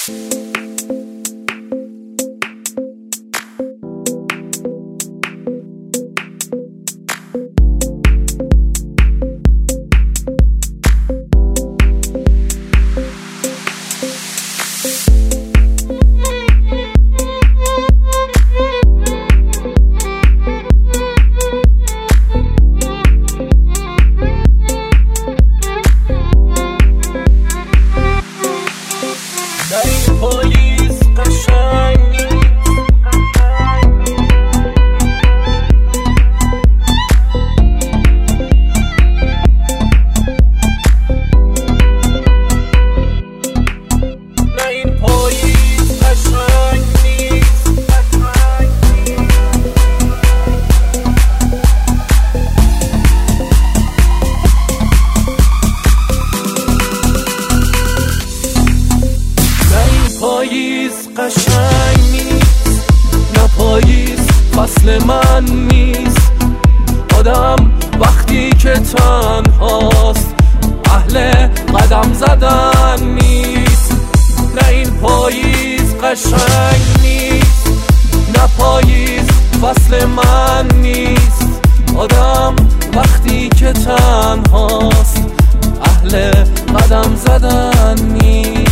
قشنگ نیست، نه پاییز فصل من نیست. آدم وقتی که تنهاست اهل قدم زدن نیست. نه این پاییز قشنگ نیست، نه پاییز فصل من نیست. آدم وقتی که تنهاست اهل قدم زدن نیست.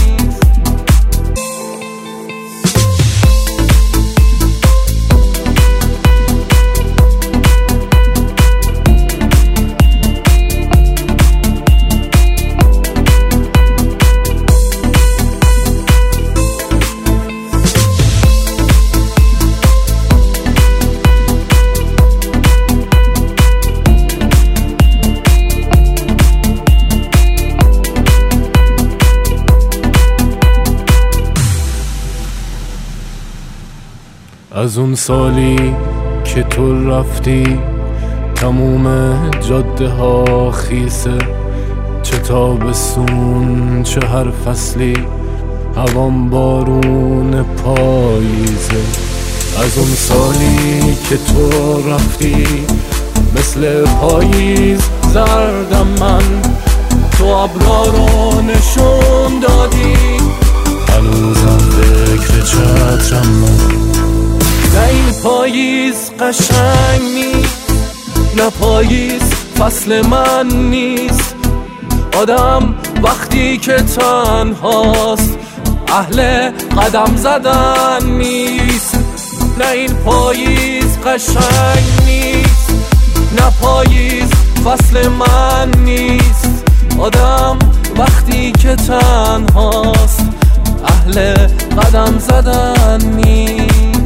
از اون سالی که تو رفتی تموم جاده ها خیسه، چه تابستون چه هر فصلی هوام بارون پاییزه. از اون سالی که تو رفتی مثل پاییز زردم من، تو ابرا رو نشون دادی هنوزم فکر چترم من. نه این پاییز قشنگ نیست، نه پاییز فصل من نیست. آدم وقتی که تنهاست اهل قدم زدن نیست. نه این پاییز قشنگ نیست، نه پاییز فصل من نیست. آدم وقتی که تنهاست اهل قدم زدن نیست.